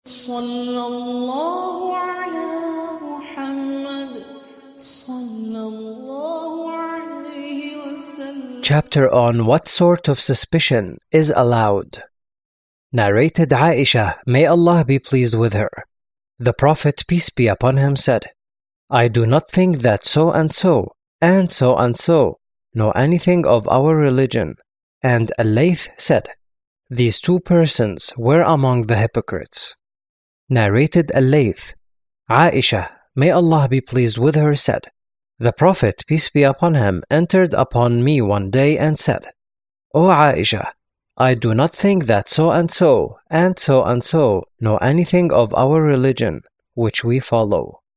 صلى الله على محمد صلى الله عليه وسلم. Chapter on what sort of suspicion is allowed. Narrated Aisha, may Allah be pleased with her. The Prophet, peace be upon him, said, I do not think that so and so and so and so know anything of our religion. And Al-Layth said, these two persons were among the hypocrites. Narrated Al-Layth, Aisha, may Allah be pleased with her, said, the Prophet, peace be upon him, entered upon me one day and said, O Aisha, I do not think that so and so and so and so know anything of our religion which we follow.